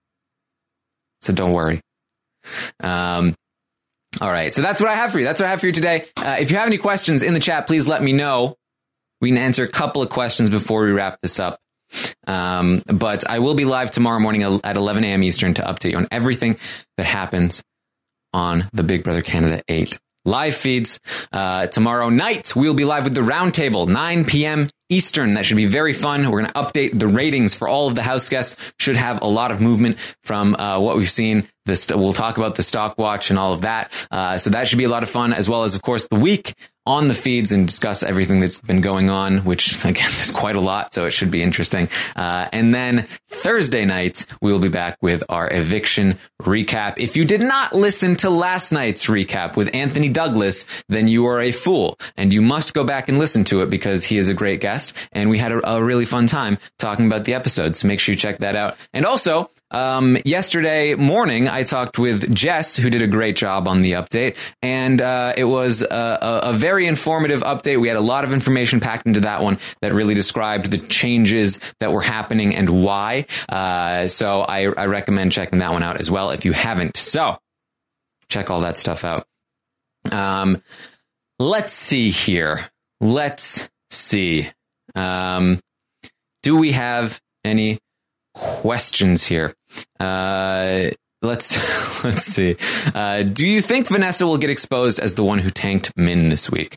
So don't worry. Um, all right. So that's what I have for you. That's what I have for you today. Uh, if you have any questions in the chat, please let me know. We can answer a couple of questions before we wrap this up. Um, but I will be live tomorrow morning at eleven a.m. Eastern to update you on everything that happens on the Big Brother Canada eight live feeds. Uh, tomorrow night, we'll be live with the Roundtable, nine p.m. Eastern. That should be very fun. We're going to update the ratings for all of the house guests. Should have a lot of movement from uh, what we've seen. This, we'll talk about the stock watch and all of that. Uh, so that should be a lot of fun, as well as, of course, the week on the feeds and discuss everything that's been going on, which, again, there's quite a lot, so it should be interesting. Uh, and then Thursday night, we will be back with our eviction recap. If you did not listen to last night's recap with Anthony Douglas, then you are a fool, and you must go back and listen to it because he is a great guest, and we had a, a really fun time talking about the episode, so make sure you check that out. And also, Um, yesterday morning, I talked with Jess, who did a great job on the update, and uh, it was a, a, a very informative update. We had a lot of information packed into that one that really described the changes that were happening and why. Uh, so I, I recommend checking that one out as well if you haven't. So check all that stuff out. Um, let's see here. Let's see. Um, do we have any questions here? Uh, let's, let's see. Uh, do you think Vanessa will get exposed as the one who tanked Min this week?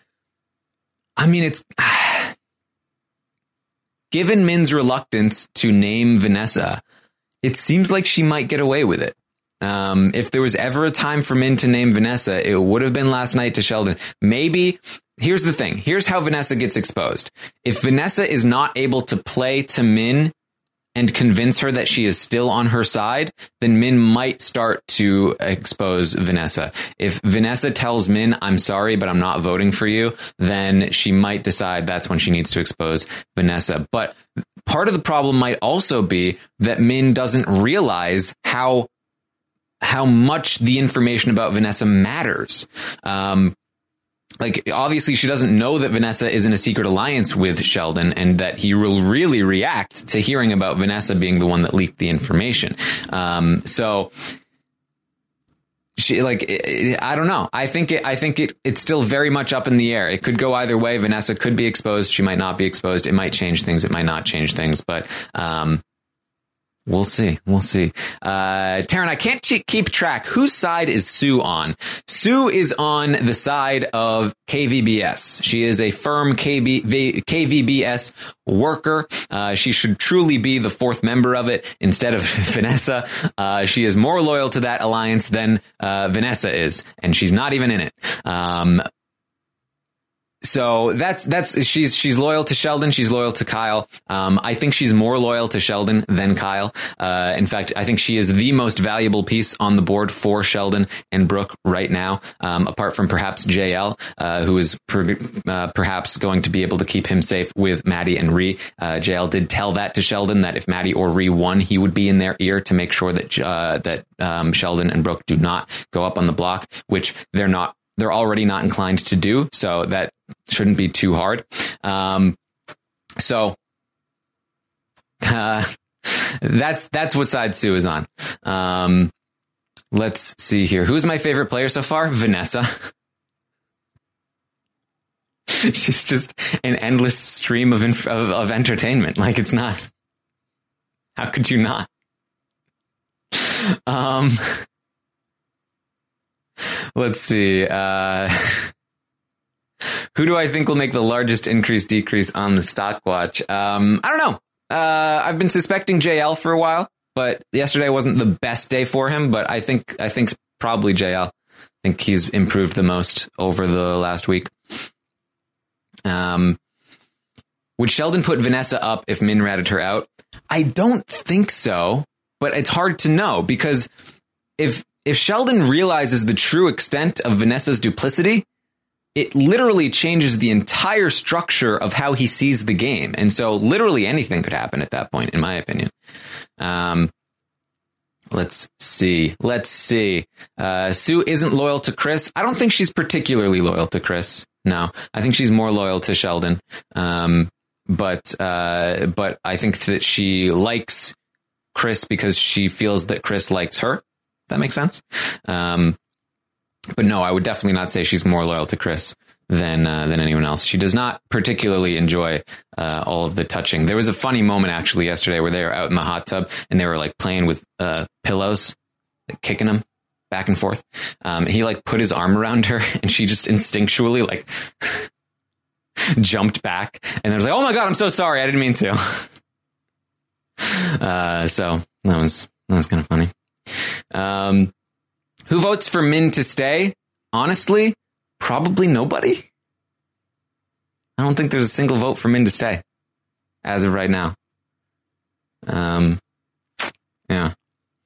I mean, it's given Min's reluctance to name Vanessa, it seems like she might get away with it. Um, if there was ever a time for Min to name Vanessa, it would have been last night to Sheldon. Maybe. Here's the thing. Here's how Vanessa gets exposed. If Vanessa is not able to play to Min and convince her that she is still on her side, then Min might start to expose Vanessa. If Vanessa tells Min, I'm sorry, but I'm not voting for you, then she might decide that's when she needs to expose Vanessa. But part of the problem might also be that Min doesn't realize how, how much the information about Vanessa matters. Um, Like, obviously, she doesn't know that Vanessa is in a secret alliance with Sheldon and that he will really react to hearing about Vanessa being the one that leaked the information. Um, so she like, I don't know. I think it, I think it, it's still very much up in the air. It could go either way. Vanessa could be exposed. She might not be exposed. It might change things. It might not change things. But, um, We'll see. We'll see. Uh, Taryn, I can't ch- keep track. Whose side is Sue on? Sue is on the side of K V B S. She is a firm K V- K V B S worker. Uh, she should truly be the fourth member of it instead of Vanessa. Uh, she is more loyal to that alliance than uh, Vanessa is, and she's not even in it. Um, So that's, that's, she's, she's loyal to Sheldon. She's loyal to Kyle. Um, I think she's more loyal to Sheldon than Kyle. Uh, in fact, I think she is the most valuable piece on the board for Sheldon and Brooke right now. Um, apart from perhaps J L, uh, who is per, uh, perhaps going to be able to keep him safe with Maddie and Ree. Uh, J L did tell that to Sheldon that if Maddie or Ree won, he would be in their ear to make sure that, uh, that, um, Sheldon and Brooke do not go up on the block, which they're not. They're already not inclined to do, so that shouldn't be too hard. Um, so uh, that's that's what side Sue is on. Um, let's see here. Who's my favorite player so far? Vanessa. She's just an endless stream of, inf- of of entertainment. Like, it's not. How could you not? Um. Let's see. Uh, who do I think will make the largest increase decrease on the stock watch? Um, I don't know. Uh, I've been suspecting J L for a while, but yesterday wasn't the best day for him. But I think I think probably J L. I think he's improved the most over the last week. Um, would Sheldon put Vanessa up if Min ratted her out? I don't think so, but it's hard to know because if. If Sheldon realizes the true extent of Vanessa's duplicity, it literally changes the entire structure of how he sees the game. And so literally anything could happen at that point, in my opinion. Um, let's see. Let's see. Uh, Sue isn't loyal to Chris. I don't think she's particularly loyal to Chris. No, I think she's more loyal to Sheldon. Um, but, uh, but I think that she likes Chris because she feels that Chris likes her. That makes sense. Um, but no, I would definitely not say she's more loyal to Chris than uh, than anyone else. She does not particularly enjoy uh, all of the touching. There was a funny moment actually yesterday where they were out in the hot tub and they were like playing with uh, pillows, like, kicking them back and forth. Um, and he like put his arm around her and she just instinctually like jumped back. And there was like, oh my God, I'm so sorry. I didn't mean to. uh, so that was that was kind of funny. Um, who votes for Min to stay? Honestly, probably nobody. I don't think there's a single vote for Min to stay as of right now. Um, yeah.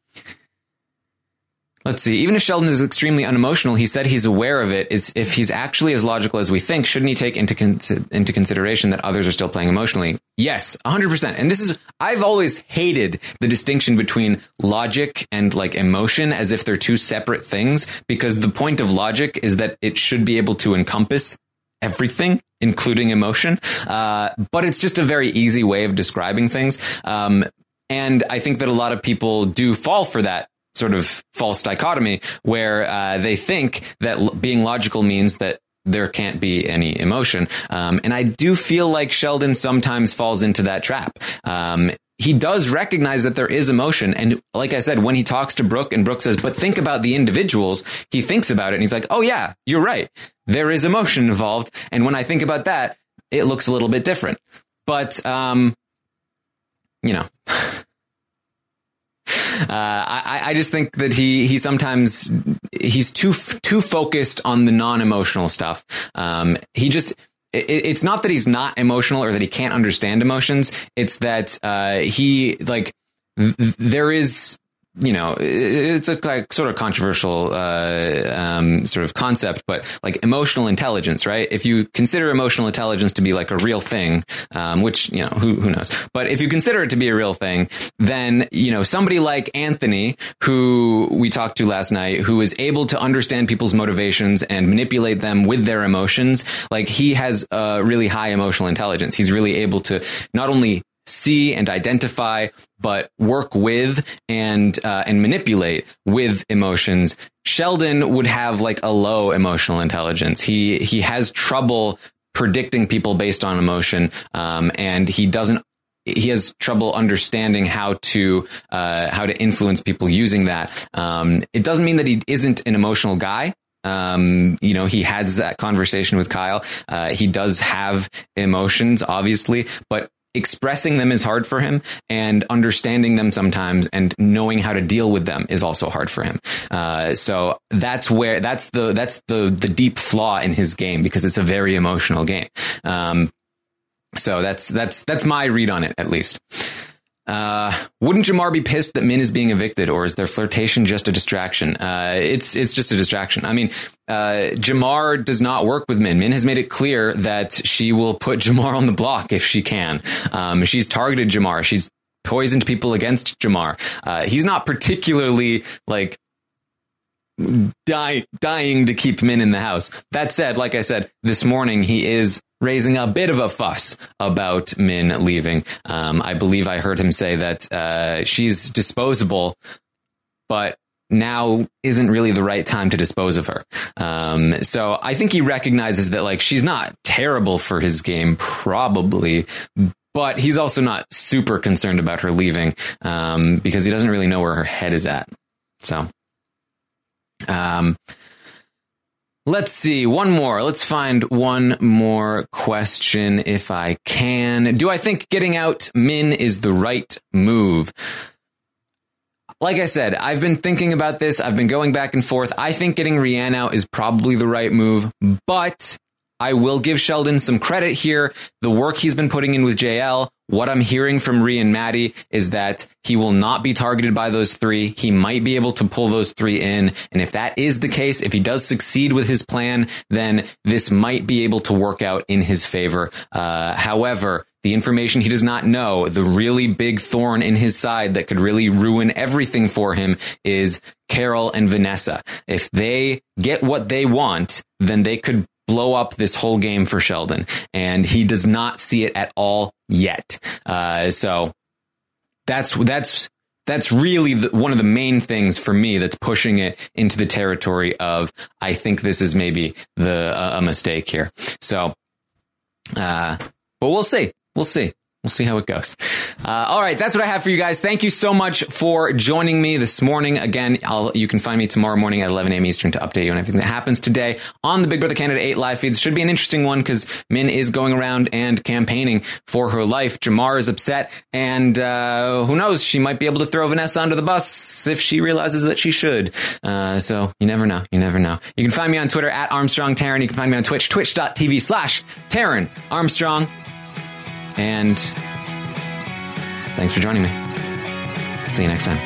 Let's see. Even if Sheldon is extremely unemotional, he said he's aware of it. Is if he's actually as logical as we think, shouldn't he take into con- into consideration that others are still playing emotionally? Yes, one hundred percent. And this is, I've always hated the distinction between logic and like emotion as if they're two separate things, because the point of logic is that it should be able to encompass everything, including emotion. Uh, but it's just a very easy way of describing things. Um, and I think that a lot of people do fall for that sort of false dichotomy where uh, they think that l- being logical means that there can't be any emotion. Um, and I do feel like Sheldon sometimes falls into that trap. Um, he does recognize that there is emotion. And like I said, when he talks to Brooke and Brooke says, but think about the individuals, he thinks about it and he's like, oh yeah, you're right. There is emotion involved. And when I think about that, it looks a little bit different. But, um, you know, Uh, I, I just think that he he sometimes he's too too focused on the non-emotional stuff. Um, he just it, it's not that he's not emotional or that he can't understand emotions. It's that uh, he like th- there is. You know, it's a like sort of controversial uh, um, sort of concept, but like emotional intelligence, right? If you consider emotional intelligence to be like a real thing, um, which, you know, who who knows? But if you consider it to be a real thing, then, you know, somebody like Anthony, who we talked to last night, who is able to understand people's motivations and manipulate them with their emotions, like he has a really high emotional intelligence. He's really able to not only see and identify, but work with and uh, and manipulate with emotions. Sheldon would have like a low emotional intelligence. He he has trouble predicting people based on emotion, um, and he doesn't he has trouble understanding how to uh, how to influence people using that. Um, it doesn't mean that he isn't an emotional guy. Um, you know, he has that conversation with Kyle. Uh, he does have emotions, obviously, but expressing them is hard for him, and understanding them sometimes and knowing how to deal with them is also hard for him. Uh, so that's where that's the that's the the deep flaw in his game, because it's a very emotional game. Um, so that's that's that's my read on it, at least. Uh, wouldn't Jamar be pissed that Min is being evicted, or is their flirtation just a distraction? Uh, it's, it's just a distraction. I mean, uh, Jamar does not work with Min. Min has made it clear that she will put Jamar on the block if she can. Um, she's targeted Jamar. She's poisoned people against Jamar. Uh, he's not particularly like die, dying to keep Min in the house. That said, like I said, this morning, he is raising a bit of a fuss about Min leaving. Um, I believe I heard him say that uh, she's disposable, but now isn't really the right time to dispose of her. Um, so I think he recognizes that, like, she's not terrible for his game, probably, but he's also not super concerned about her leaving, um, because he doesn't really know where her head is at. So, um, let's see. One more. Let's find one more question if I can. Do I think getting out Min is the right move? Like I said, I've been thinking about this. I've been going back and forth. I think getting Rianne out is probably the right move, but I will give Sheldon some credit here. The work he's been putting in with J L, what I'm hearing from Rhea and Maddie is that he will not be targeted by those three. He might be able to pull those three in. And if that is the case, if he does succeed with his plan, then this might be able to work out in his favor. Uh, however, the information he does not know, the really big thorn in his side that could really ruin everything for him, is Carol and Vanessa. If they get what they want, then they could blow up this whole game for Sheldon, and he does not see it at all yet. Uh, so that's that's that's really the, one of the main things for me that's pushing it into the territory of, I think this is maybe the uh, a mistake here. So, uh, but we'll see. We'll see. We'll see how it goes. Uh, all right. That's what I have for you guys. Thank you so much for joining me this morning. Again, I'll, you can find me tomorrow morning at eleven a.m. Eastern to update you on everything that happens today on the Big Brother Canada eight live feeds. Should be an interesting one because Min is going around and campaigning for her life. Jamar is upset, and uh, who knows? She might be able to throw Vanessa under the bus if she realizes that she should. Uh, so you never know. You never know. You can find me on Twitter at Armstrong Taran. You can find me on Twitch, twitch.tv slash Taran Armstrong. And thanks for joining me. See you next time.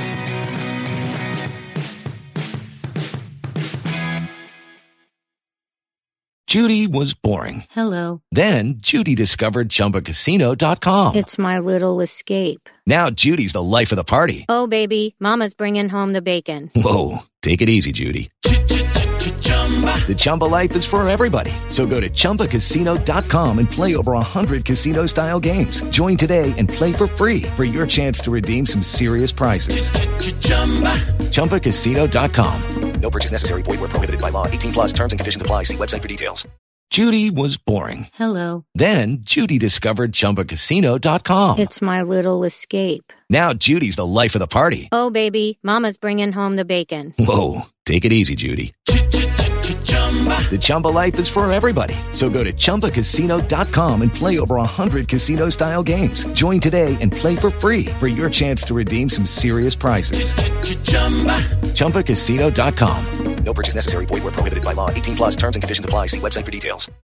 Judy was boring. Hello. Then Judy discovered Chumba Casino dot com. It's my little escape. Now Judy's the life of the party. Oh, baby, mama's bringing home the bacon. Whoa, take it easy, Judy. The Chumba life is for everybody. So go to Chumba Casino dot com and play over one hundred casino-style games. Join today and play for free for your chance to redeem some serious prizes. Chumba Casino dot com. No purchase necessary. Void where prohibited by law. eighteen plus terms and conditions apply. See website for details. Judy was boring. Hello. Then Judy discovered Chumba Casino dot com. It's my little escape. Now Judy's the life of the party. Oh, baby, mama's bringing home the bacon. Whoa, take it easy, Judy. The Chumba life is for everybody. So go to Chumba Casino dot com and play over one hundred casino-style games. Join today and play for free for your chance to redeem some serious prizes. Chumba Casino dot com. No purchase necessary. Void where prohibited by law. eighteen plus terms and conditions apply. See website for details.